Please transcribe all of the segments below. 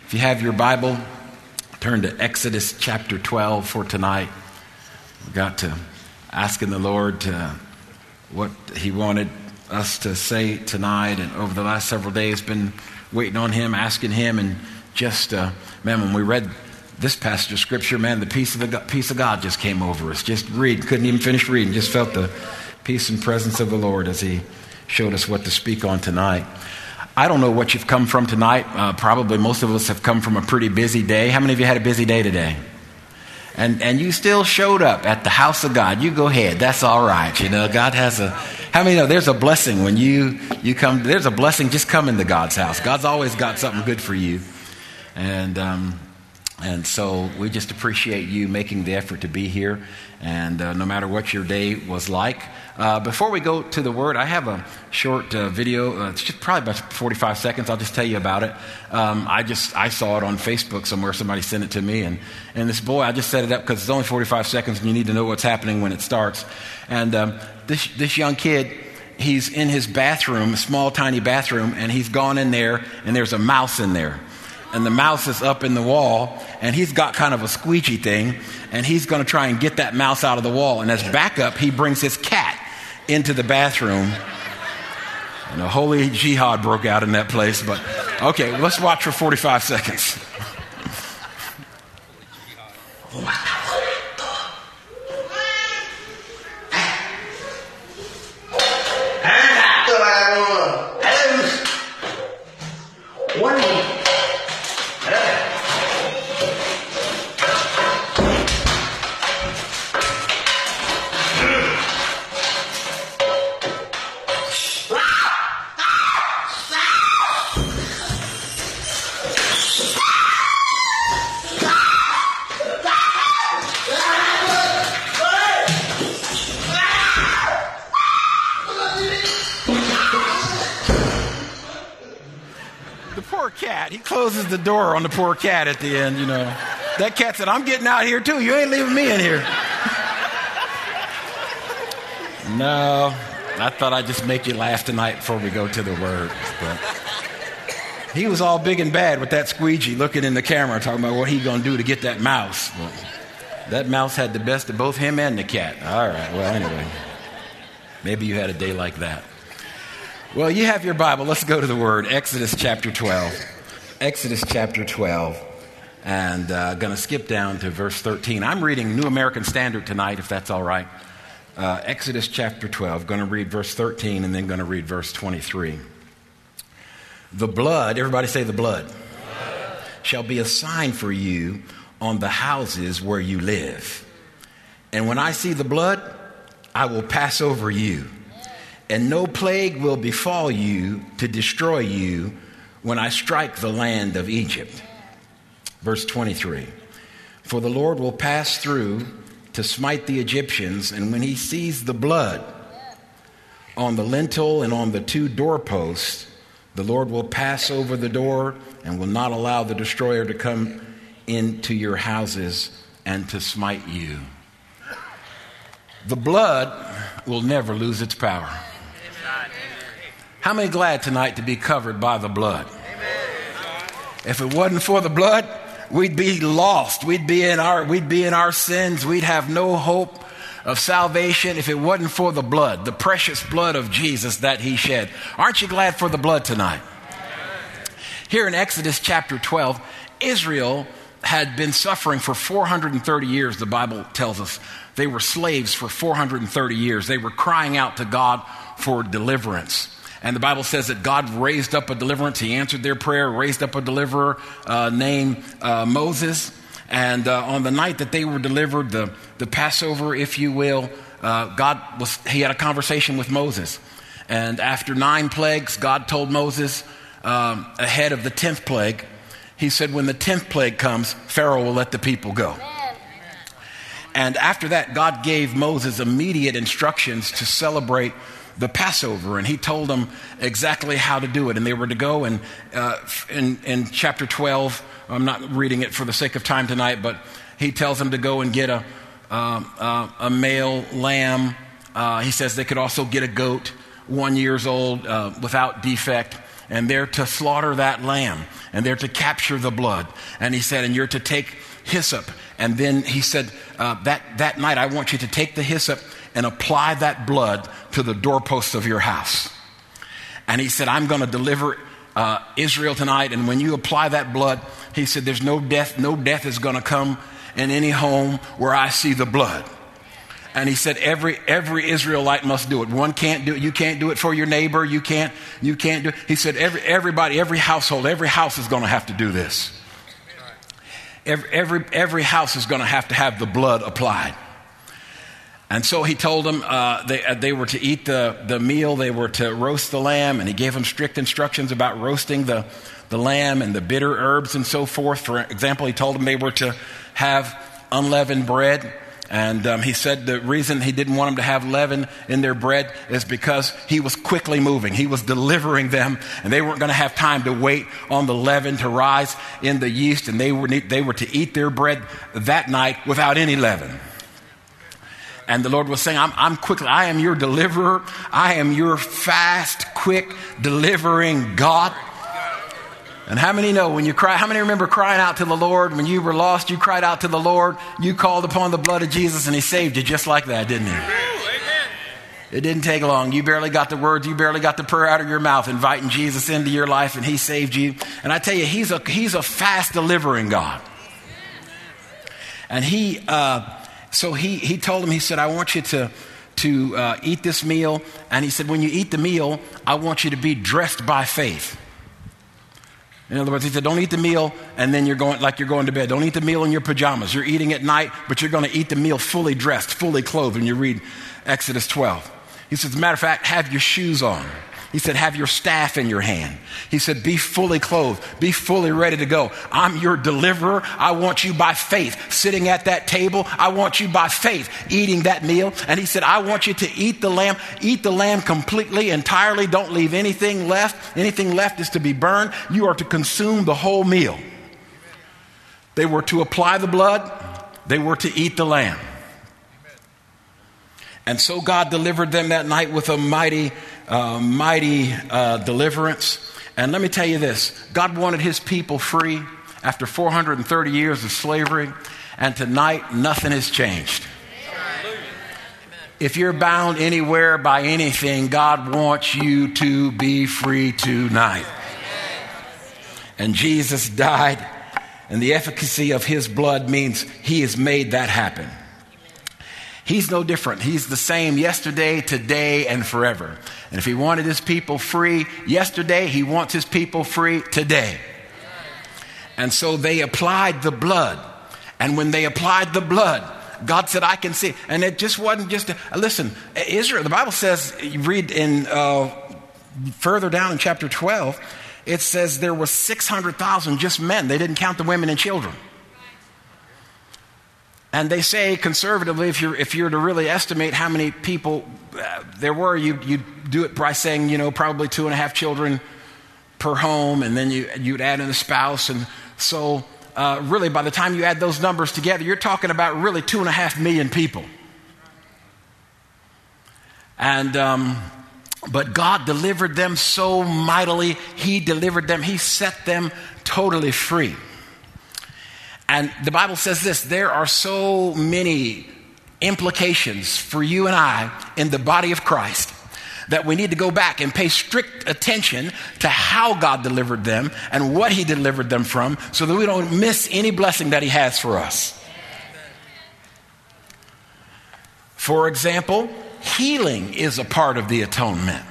If you have your Bible, turn to Exodus chapter 12 for tonight. We got to asking the Lord what He wanted us to say tonight, and over the last several days, been waiting on Him, asking Him, and just when we read this passage of Scripture, the peace of God just came over us. Just couldn't even finish reading, just felt the peace and presence of the Lord as He showed us what to speak on tonight. I don't know what you've come from tonight. Probably most of us have come from a pretty busy day. How many of you had a busy day today? And you still showed up at the house of God. You go ahead. That's all right. You know, God has how many know there's a blessing when you come? There's a blessing just coming to God's house. God's always got something good for you. And so we just appreciate you making the effort to be here. And no matter what your day was like. Before we go to the Word, I have a short video. It's just probably about 45 seconds. I'll just tell you about it. I saw it on Facebook somewhere. Somebody sent it to me. And this boy, I just set it up because it's only 45 seconds and you need to know what's happening when it starts. And this young kid, he's in his bathroom, a small, tiny bathroom, and he's gone in there and there's a mouse in there. And the mouse is up in the wall, and he's got kind of a squeegee thing, and he's going to try and get that mouse out of the wall. And as backup, he brings his cat into the bathroom. And a holy jihad broke out in that place. But, okay, let's watch for 45 seconds. Cat. He closes the door on the poor cat at the end, you know. That cat said, I'm getting out here too. You ain't leaving me in here. No, I thought I'd just make you laugh tonight before we go to the Word. But he was all big and bad with that squeegee looking in the camera talking about what he going to do to get that mouse. But that mouse had the best of both him and the cat. All right, well, anyway. Maybe you had a day like that. Well, you have your Bible. Let's go to the Word. Exodus chapter 12. Exodus chapter 12. And going to skip down to verse 13. I'm reading New American Standard tonight, if that's all right. Exodus chapter 12. Going to read verse 13 and then going to read verse 23. The blood, everybody say the blood, shall be a sign for you on the houses where you live. And when I see the blood, I will pass over you. And no plague will befall you to destroy you when I strike the land of Egypt. Verse 23. For the Lord will pass through to smite the Egyptians, and when he sees the blood on the lintel and on the two doorposts, the Lord will pass over the door and will not allow the destroyer to come into your houses and to smite you. The blood will never lose its power. How many glad tonight to be covered by the blood? If it wasn't for the blood, we'd be lost. We'd be in our sins. We'd have no hope of salvation if it wasn't for the blood, the precious blood of Jesus that he shed. Aren't you glad for the blood tonight? Here in Exodus chapter 12, Israel had been suffering for 430 years, the Bible tells us. They were slaves for 430 years. They were crying out to God for deliverance. And the Bible says that God raised up a deliverance. He answered their prayer, raised up a deliverer named Moses. And on the night that they were delivered, the Passover, if you will, he had a conversation with Moses. And after 9 plagues, God told Moses ahead of the 10th plague, he said, when the 10th plague comes, Pharaoh will let the people go. And after that, God gave Moses immediate instructions to celebrate the Passover, and he told them exactly how to do it. And they were to go and in chapter 12, I'm not reading it for the sake of time tonight, but he tells them to go and get a male lamb. He says they could also get a goat, 1 year old, without defect. and they're to slaughter that lamb, and they're to capture the blood. And he said, and you're to take hyssop. And then he said, that night I want you to take the hyssop and apply that blood to the doorposts of your house. And he said, I'm going to deliver Israel tonight. And when you apply that blood, he said, there's no death is going to come in any home where I see the blood. And he said, every Israelite must do it. One can't do it. You can't do it for your neighbor. You can't do it. He said, everybody, every household, every house is going to have to do this. Every house is going to have the blood applied. And so he told them they were to eat the meal, they were to roast the lamb, and he gave them strict instructions about roasting the lamb and the bitter herbs and so forth. For example, he told them they were to have unleavened bread. And he said the reason he didn't want them to have leaven in their bread is because he was quickly moving. He was delivering them, and they weren't going to have time to wait on the leaven to rise in the yeast, and they were to eat their bread that night without any leaven. And the Lord was saying, I am your deliverer. I am your fast, quick, delivering God. And how many know when you cry, how many remember crying out to the Lord? When you were lost, you cried out to the Lord. You called upon the blood of Jesus, and he saved you just like that, didn't he? It didn't take long. You barely got the words. You barely got the prayer out of your mouth, inviting Jesus into your life, and he saved you. And I tell you, he's a fast delivering God. And so he told him, he said, I want you to eat this meal. And he said, when you eat the meal, I want you to be dressed by faith. In other words, he said, don't eat the meal and then you're going to bed. Don't eat the meal in your pajamas. You're eating at night, but you're going to eat the meal fully dressed, fully clothed when you read Exodus 12. He said, as a matter of fact, have your shoes on. He said, have your staff in your hand. He said, be fully clothed, be fully ready to go. I'm your deliverer. I want you by faith sitting at that table. I want you by faith eating that meal. And he said, I want you to eat the lamb completely, entirely. Don't leave anything left. Anything left is to be burned. You are to consume the whole meal. They were to apply the blood. They were to eat the lamb. And so God delivered them that night with a mighty deliverance. And let me tell you this, God wanted his people free after 430 years of slavery, and tonight nothing has changed. If you're bound anywhere by anything, God wants you to be free tonight. And Jesus died, and the efficacy of his blood means he has made that happen. He's no different. He's the same yesterday, today, and forever. And if he wanted his people free yesterday, he wants his people free today. And so they applied the blood. And when they applied the blood, God said, I can see. And it just wasn't just, listen, Israel, the Bible says, you read in further down in chapter 12, it says there were 600,000 just men. They didn't count the women and children. And they say conservatively, if you're to really estimate how many people there were, you do it by saying, probably 2.5 children per home, and then you'd add in a spouse. And so really by the time you add those numbers together, you're talking about really 2.5 million people. And but God delivered them so mightily. He delivered them. He set them totally free. And the Bible says this, there are so many implications for you and I in the body of Christ that we need to go back and pay strict attention to how God delivered them and what he delivered them from, so that we don't miss any blessing that he has for us. For example, healing is a part of the atonement.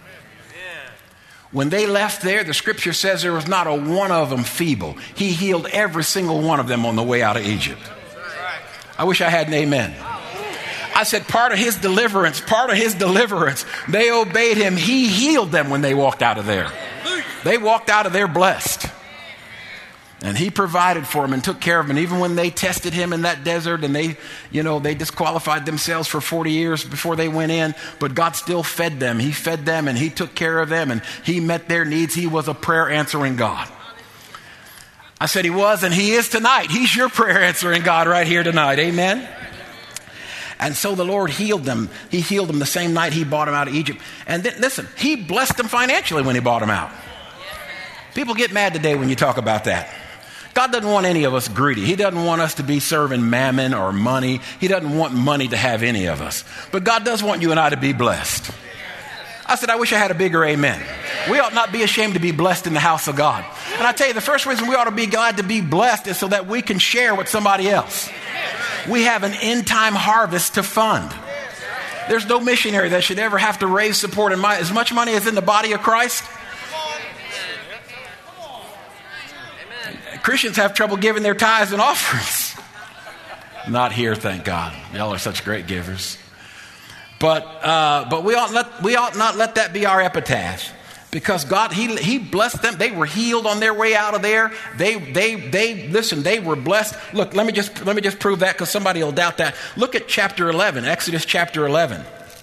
When they left there, the scripture says there was not a one of them feeble. He healed every single one of them on the way out of Egypt. I wish I had an amen. I said part of his deliverance, they obeyed him. He healed them when they walked out of there. They walked out of there blessed. And he provided for them and took care of them. And even when they tested him in that desert and they disqualified themselves for 40 years before they went in, but God still fed them. He fed them and he took care of them and he met their needs. He was a prayer answering God. I said he was, and he is tonight. He's your prayer answering God right here tonight. Amen. And so the Lord healed them. He healed them the same night he brought them out of Egypt. And then, listen, he blessed them financially when he brought them out. People get mad today when you talk about that. God doesn't want any of us greedy. He doesn't want us to be serving mammon or money. He doesn't want money to have any of us. But God does want you and I to be blessed. I said, I wish I had a bigger amen. We ought not be ashamed to be blessed in the house of God. And I tell you, the first reason we ought to be glad to be blessed is so that we can share with somebody else. We have an end time harvest to fund. There's no missionary that should ever have to raise support in as much money as in the body of Christ. Christians have trouble giving their tithes and offerings. Not here, thank God. Y'all are such great givers. But we ought not let that be our epitaph, because God, He blessed them. They were healed on their way out of there. They were blessed. Look, let me just prove that, because somebody will doubt that. Look at chapter 11, Exodus chapter 11.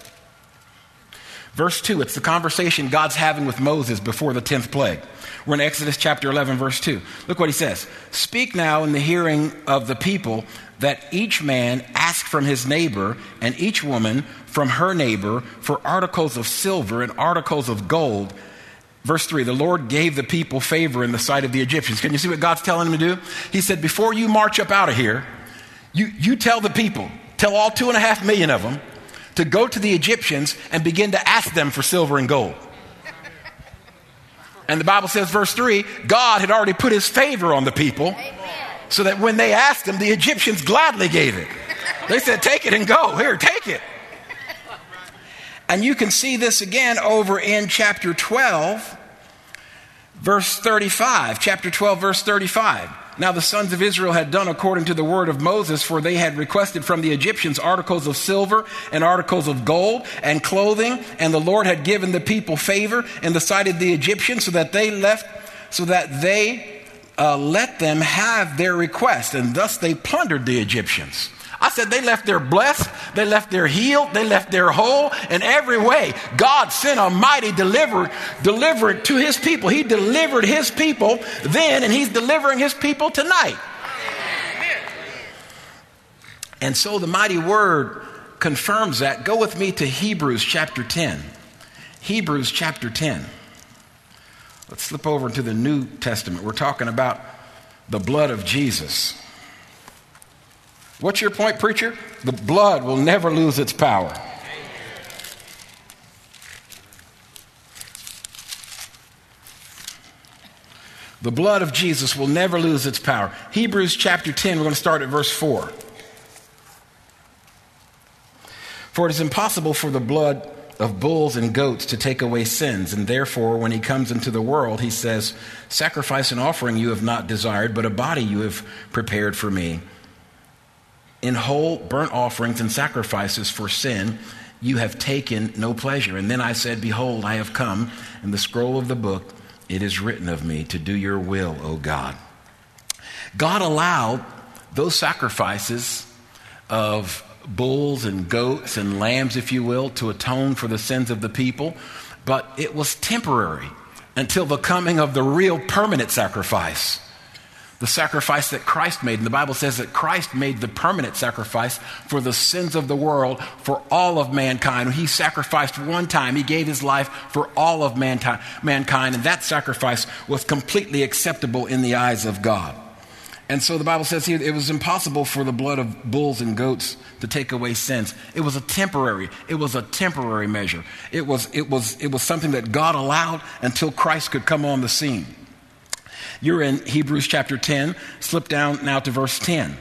Verse 2, it's the conversation God's having with Moses before the 10th plague. We're in Exodus chapter 11, verse 2. Look what he says. Speak now in the hearing of the people, that each man ask from his neighbor and each woman from her neighbor for articles of silver and articles of gold. Verse 3, the Lord gave the people favor in the sight of the Egyptians. Can you see what God's telling them to do? He said, before you march up out of here, you tell the people, tell all 2.5 million of them, to go to the Egyptians and begin to ask them for silver and gold. And the Bible says, verse 3, God had already put his favor on the people, so that when they asked him, the Egyptians gladly gave it. They said, take it and go. Here, take it. And you can see this again over in chapter 12, verse 35. Chapter 12, verse 35. Now the sons of Israel had done according to the word of Moses, for they had requested from the Egyptians articles of silver and articles of gold and clothing, and the Lord had given the people favor in the sight of the Egyptians, so that they let them have their request, and thus they plundered the Egyptians. I said they left there blessed, they left there healed, they left there whole in every way. God sent a mighty deliverer to his people. He delivered his people then, and he's delivering his people tonight. And so the mighty word confirms that. Go with me to Hebrews chapter 10. Hebrews chapter 10. Let's slip over to the New Testament. We're talking about the blood of Jesus. What's your point, preacher? The blood will never lose its power. The blood of Jesus will never lose its power. Hebrews chapter 10, we're going to start at verse 4. For it is impossible for the blood of bulls and goats to take away sins, and therefore when he comes into the world, he says, sacrifice and offering you have not desired, but a body you have prepared for me. In whole burnt offerings and sacrifices for sin, you have taken no pleasure. And then I said, behold, I have come. In the scroll of the book, it is written of me to do your will, O God. God allowed those sacrifices of bulls and goats and lambs, if you will, to atone for the sins of the people. But it was temporary until the coming of the real permanent sacrifice. The sacrifice that Christ made. And the Bible says that Christ made the permanent sacrifice for the sins of the world, for all of mankind. He sacrificed one time. He gave his life for all of mankind. And that sacrifice was completely acceptable in the eyes of God. And so the Bible says here, it was impossible for the blood of bulls and goats to take away sins. It was a temporary measure. It was something that God allowed until Christ could come on the scene. You're in Hebrews chapter 10. Slip down now to verse 10.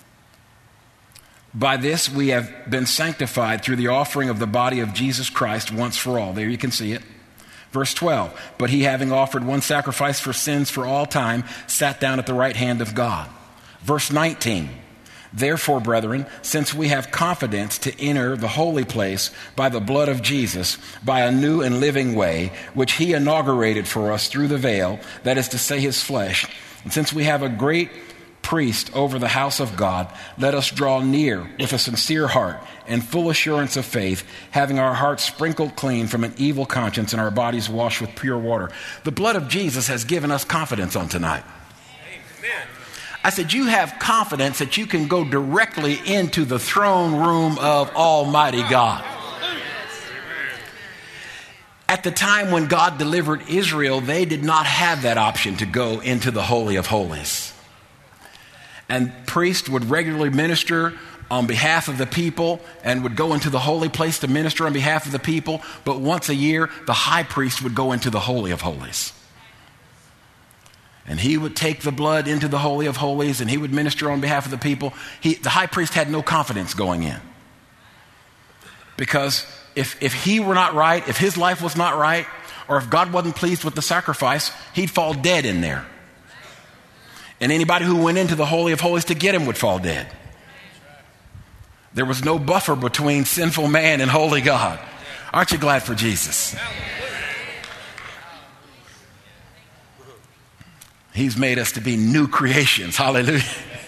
By this we have been sanctified through the offering of the body of Jesus Christ once for all. There you can see it. Verse 12. But he, having offered one sacrifice for sins for all time, sat down at the right hand of God. Verse 19. Therefore, brethren, since we have confidence to enter the holy place by the blood of Jesus, by a new and living way, which he inaugurated for us through the veil, that is to say, his flesh, and since we have a great priest over the house of God, let us draw near with a sincere heart and full assurance of faith, having our hearts sprinkled clean from an evil conscience and our bodies washed with pure water. The blood of Jesus has given us confidence on tonight. Amen. I said, you have confidence that you can go directly into the throne room of Almighty God. At the time when God delivered Israel, they did not have that option to go into the Holy of Holies. And priests would regularly minister on behalf of the people and would go into the holy place to minister on behalf of the people. But once a year, the high priest would go into the Holy of Holies. And he would take the blood into the Holy of Holies and he would minister on behalf of the people. The high priest had no confidence going in. Because if he were not right, if his life was not right, or if God wasn't pleased with the sacrifice, he'd fall dead in there. And anybody who went into the Holy of Holies to get him would fall dead. There was no buffer between sinful man and holy God. Aren't you glad for Jesus? He's made us to be new creations. Hallelujah.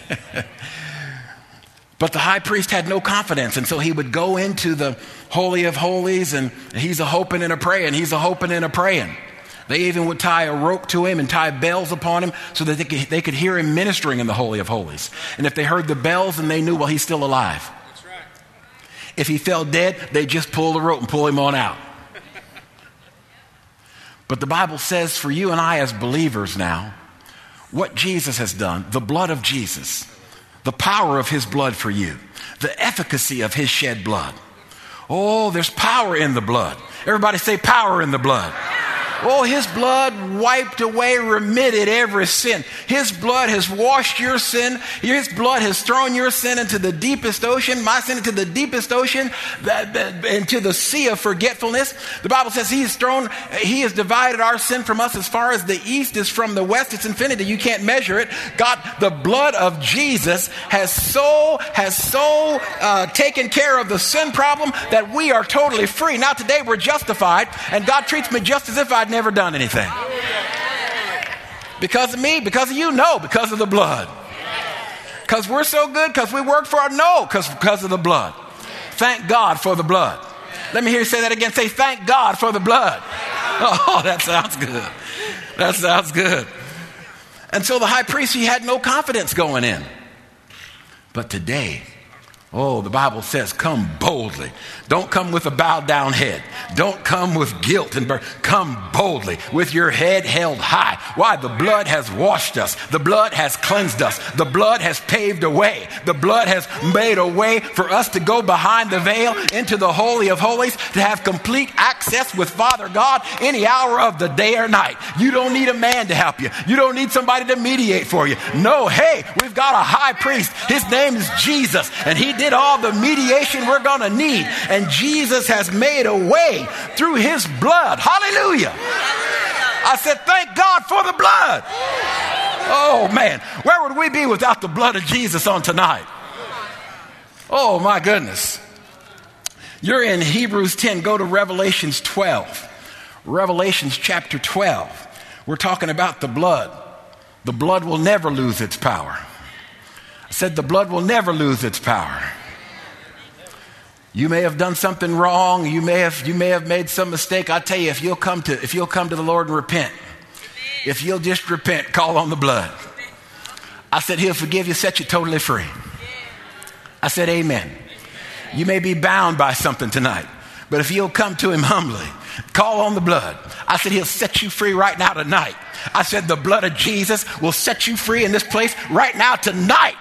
But the high priest had no confidence, and so he would go into the Holy of Holies, and he's a hoping and a praying. He's a hoping and a praying. They even would tie a rope to him and tie bells upon him so that they could hear him ministering in the Holy of Holies. And if they heard the bells, then they knew, well, he's still alive. That's right. If he fell dead, they just pull the rope and pull him on out. But the Bible says for you and I as believers now, what Jesus has done, the blood of Jesus, the power of his blood for you, the efficacy of his shed blood. Oh, there's power in the blood. Everybody say power in the blood. Oh, his blood wiped away, remitted every sin. His blood has washed your sin. His blood has thrown your sin into the deepest ocean, my sin into the deepest ocean, into the sea of forgetfulness. The Bible says he has divided our sin from us as far as the east is from the west. It's infinity. You can't measure it. God, the blood of Jesus has so taken care of the sin problem that we are totally free. Now today we're justified, and God treats me just as if I'd never done anything. Because of me, because of you? No, because of the blood. Because we're so good, because we work for it? No, because of the blood. Thank God for the blood. Let me hear you say that again. Say, thank God for the blood. Oh, that sounds good. That sounds good. And so the high priest, he had no confidence going in. But today, the Bible says, come boldly. Don't come with a bowed down head. Don't come with guilt and burden. Come boldly with your head held high. Why? The blood has washed us. The blood has cleansed us. The blood has paved a way. The blood has made a way for us to go behind the veil into the Holy of Holies, to have complete access with Father God any hour of the day or night. You don't need a man to help you. You don't need somebody to mediate for you. No, hey, we've got a high priest. His name is Jesus, and he did all the mediation we're going to need. And Jesus has made a way through his blood. Hallelujah. I said, thank God for the blood. Oh, man. Where would we be without the blood of Jesus on tonight? Oh, my goodness. You're in Hebrews 10. Go to Revelations 12. Revelations chapter 12. We're talking about the blood. The blood will never lose its power. I said the blood will never lose its power. You may have done something wrong. You may have made some mistake. I tell you, if you'll come to the Lord and repent, if you'll just repent, call on the blood. I said he'll forgive you, set you totally free. I said amen. You may be bound by something tonight, but if you'll come to him humbly, call on the blood. I said he'll set you free right now tonight. I said the blood of Jesus will set you free in this place right now tonight.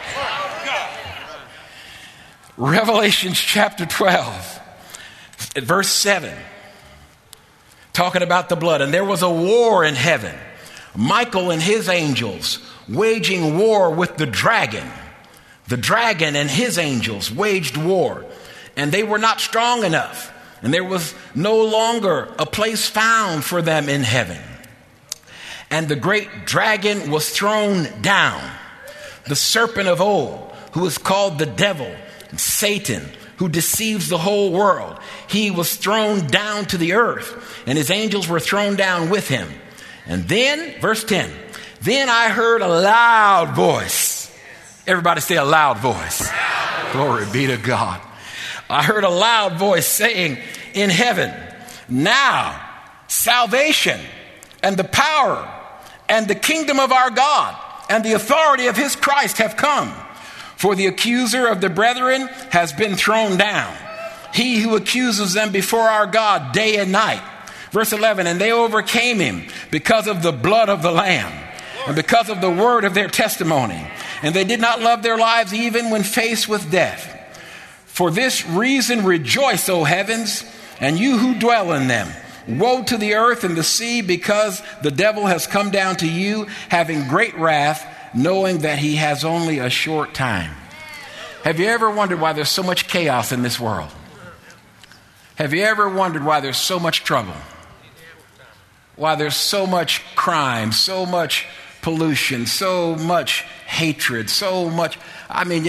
Revelations chapter 12, at verse 7, talking about the blood. And there was a war in heaven, Michael and his angels waging war with the dragon. The dragon and his angels waged war, and they were not strong enough, and there was no longer a place found for them in heaven. And the great dragon was thrown down, the serpent of old, who is called the devil, Satan, who deceives the whole world. He was thrown down to the earth, and his angels were thrown down with him. And then, verse 10, then I heard a loud voice. Everybody say a loud voice. Glory be to God. I heard a loud voice saying in heaven, now salvation and the power and the kingdom of our God and the authority of his Christ have come. For the accuser of the brethren has been thrown down, he who accuses them before our God day and night. Verse 11, and they overcame him because of the blood of the Lamb and because of the word of their testimony. And they did not love their lives even when faced with death. For this reason rejoice, O heavens, and you who dwell in them. Woe to the earth and the sea, because the devil has come down to you, having great wrath, knowing that he has only a short time. Have you ever wondered why there's so much chaos in this world? Have you ever wondered why there's so much trouble? Why there's so much crime, so much pollution, so much hatred, so much. I mean,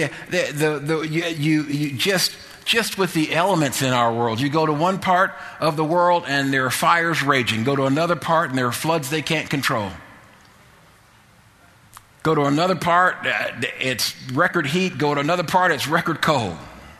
just with the elements in our world. You go to one part of the world and there are fires raging. Go to another part and there are floods they can't control. Go to another part, it's record heat. Go to another part, it's record cold.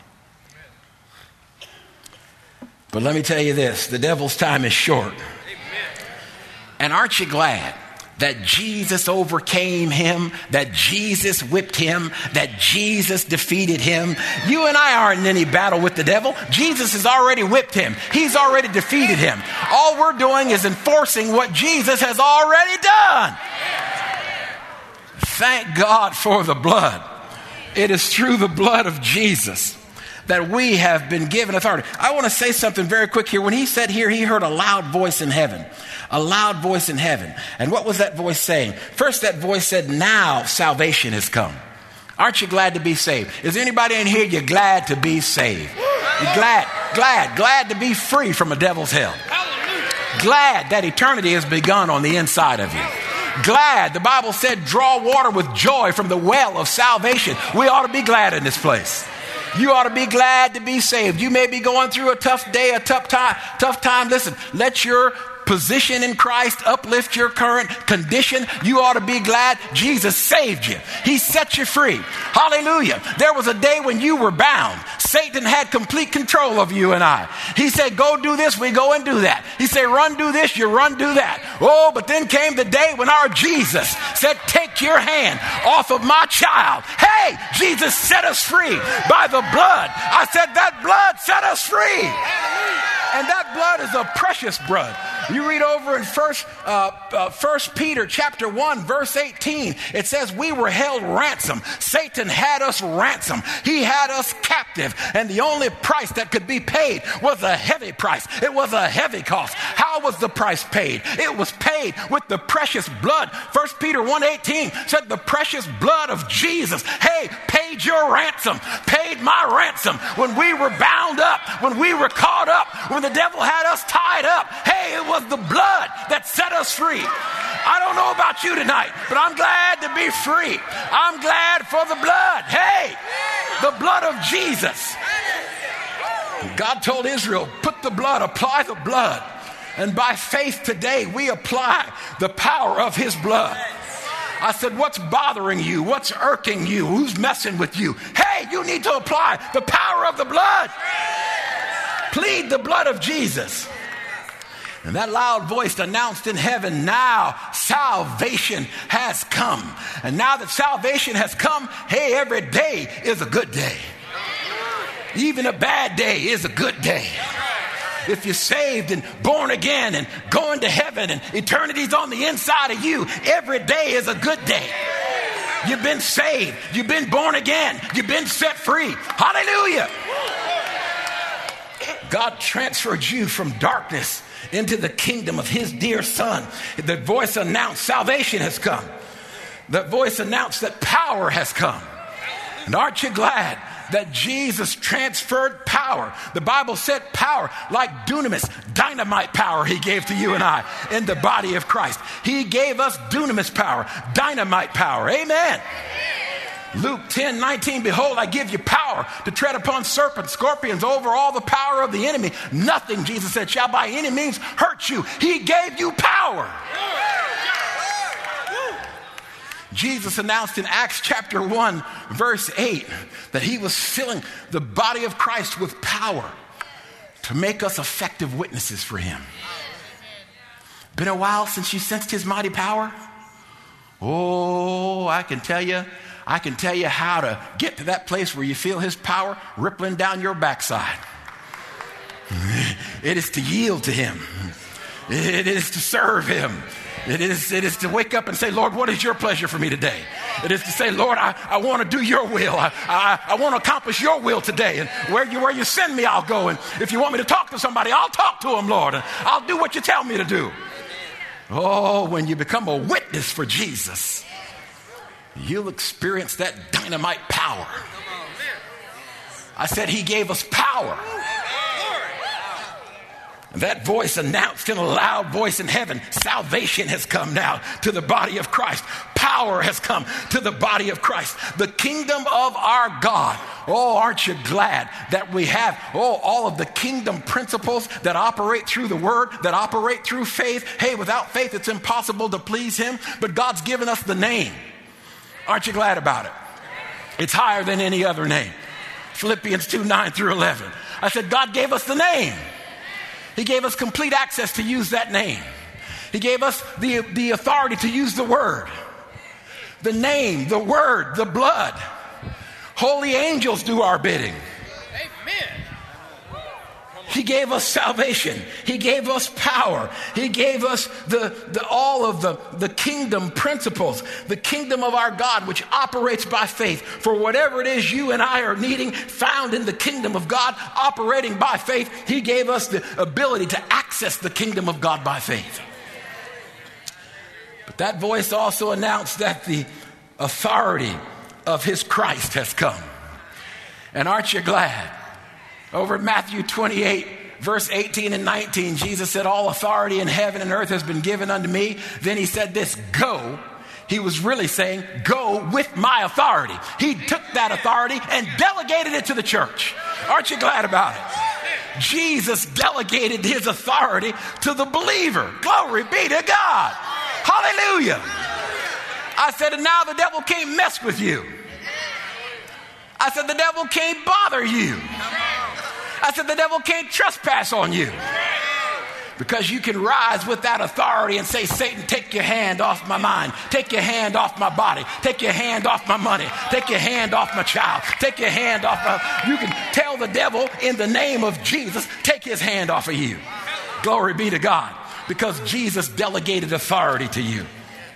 But let me tell you this, the devil's time is short. And aren't you glad that Jesus overcame him, that Jesus whipped him, that Jesus defeated him? You and I aren't in any battle with the devil. Jesus has already whipped him. He's already defeated him. All we're doing is enforcing what Jesus has already done. Thank God for the blood. It is through the blood of Jesus that we have been given authority. I want to say something very quick here. When he said here, he heard a loud voice in heaven. A loud voice in heaven. And what was that voice saying? First, that voice said, now salvation has come. Aren't you glad to be saved? Is there anybody in here, you're glad to be saved? You're glad to be free from a devil's hell. Glad that eternity has begun on the inside of you. Glad, the Bible said, draw water with joy from the well of salvation. We ought to be glad in this place. You ought to be glad to be saved. You may be going through a tough day, a tough time. Listen, let your position in Christ uplift your current condition. You ought to be glad Jesus saved you. He set you free. Hallelujah. There was a day when you were bound. Satan had complete control of you and I. He said, go do this, we go and do that. He said, run, do this, you run, do that. Oh, but then came the day when our Jesus said, take your hand off of my child. Hey, Jesus set us free by the blood. I said, that blood set us free. And that blood is a precious blood. You read over in First Peter chapter 1, verse 18. It says, we were held ransom. Satan had us ransom. He had us captive. And the only price that could be paid was a heavy price. It was a heavy cost. How was the price paid? It was paid with the precious blood. First Peter 1:18 said the precious blood of Jesus, hey, paid your ransom, paid my ransom. When we were bound up, when we were caught up, when the devil had us tied up, hey, it was the blood that set us free. I don't know about you tonight, but I'm glad to be free. I'm glad for the blood. Hey, the blood of Jesus. God told Israel, put the blood, apply the blood. And by faith today, we apply the power of his blood. I said, what's bothering you? What's irking you? Who's messing with you? Hey, you need to apply the power of the blood. Plead the blood of Jesus. And that loud voice announced in heaven, now salvation has come. And now that salvation has come, hey, every day is a good day. Even a bad day is a good day. If you're saved and born again and going to heaven and eternity's on the inside of you, every day is a good day. You've been saved. You've been born again. You've been set free. Hallelujah. God transferred you from darkness into the kingdom of his dear son. The voice announced salvation has come. The voice announced that power has come. And aren't you glad that Jesus transferred power? The Bible said power like dunamis, dynamite power he gave to you and I in the body of Christ. He gave us dunamis power, dynamite power. Amen. Luke 10:19, behold, I give you power to tread upon serpents, scorpions, over all the power of the enemy. Nothing, Jesus said, shall by any means hurt you. He gave you power. Jesus announced in Acts chapter 1, verse 8, that he was filling the body of Christ with power to make us effective witnesses for him. Been a while since you sensed his mighty power? Oh, I can tell you how to get to that place where you feel his power rippling down your backside. It is to yield to him. It is to serve him. It is to wake up and say, Lord, what is your pleasure for me today? It is to say, Lord, I want to do your will. I want to accomplish your will today. And where you send me, I'll go. And if you want me to talk to somebody, I'll talk to them, Lord. And I'll do what you tell me to do. Oh, when you become a witness for Jesus, you'll experience that dynamite power. I said he gave us power. And that voice announced in a loud voice in heaven, salvation has come now to the body of Christ. Power has come to the body of Christ. The kingdom of our God. Oh, aren't you glad that we have, all of the kingdom principles that operate through the word, that operate through faith. Hey, without faith, it's impossible to please him, but God's given us the name. Aren't you glad about it? It's higher than any other name. Philippians 2:9-11. I said, God gave us the name. He gave us complete access to use that name. He gave us the authority to use the word. The name, the word, the blood. Holy angels do our bidding. Amen. He gave us salvation. He gave us power. He gave us all of the kingdom principles, the kingdom of our God, which operates by faith. For whatever it is you and I are needing, found in the kingdom of God, operating by faith, he gave us the ability to access the kingdom of God by faith. But that voice also announced that the authority of his Christ has come. And aren't you glad? Over Matthew 28, verse 18 and 19, Jesus said, all authority in heaven and earth has been given unto me. Then he said this, go. He was really saying, go with my authority. He took that authority and delegated it to the church. Aren't you glad about it? Jesus delegated his authority to the believer. Glory be to God. Hallelujah. I said, and now the devil can't mess with you. I said, the devil can't bother you. I said, the devil can't trespass on you. Because you can rise with that authority and say, Satan, take your hand off my mind. Take your hand off my body. Take your hand off my money. Take your hand off my child. Take your hand off my... You can tell the devil in the name of Jesus, take his hand off of you. Glory be to God. Because Jesus delegated authority to you.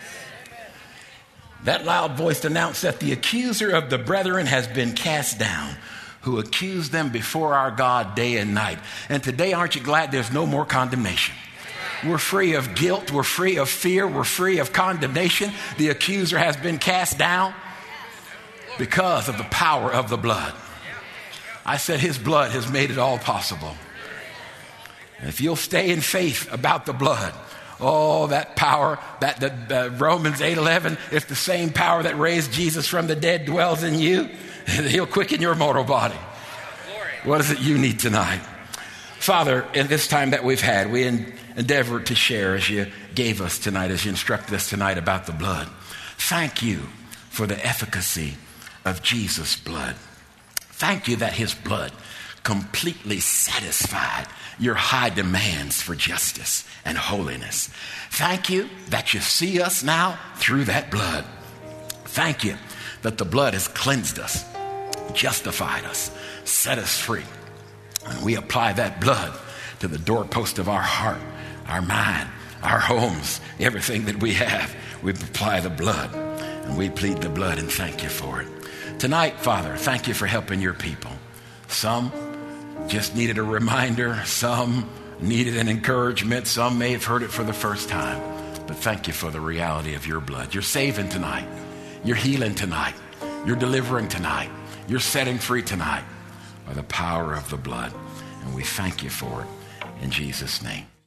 That loud voice announced that the accuser of the brethren has been cast down, who accused them before our God day and night. And today, aren't you glad there's no more condemnation? We're free of guilt. We're free of fear. We're free of condemnation. The accuser has been cast down because of the power of the blood. I said his blood has made it all possible. And if you'll stay in faith about the blood, oh, that power, that Romans 8:11, if the same power that raised Jesus from the dead dwells in you, he'll quicken your mortal body. What is it you need tonight? Father, in this time that we've had, we endeavor to share as you gave us tonight, as you instructed us tonight about the blood. Thank you for the efficacy of Jesus' blood. Thank you that his blood completely satisfied your high demands for justice and holiness. Thank you that you see us now through that blood. Thank you that the blood has cleansed us, justified us, set us free. And we apply that blood to the doorpost of our heart, our mind, our homes, everything that we have. We apply the blood and we plead the blood and thank you for it. Tonight, Father, thank you for helping your people. Some just needed a reminder. Some needed an encouragement. Some may have heard it for the first time. But thank you for the reality of your blood. You're saving tonight. You're healing tonight. You're delivering tonight. You're setting free tonight by the power of the blood. And we thank you for it in Jesus' name.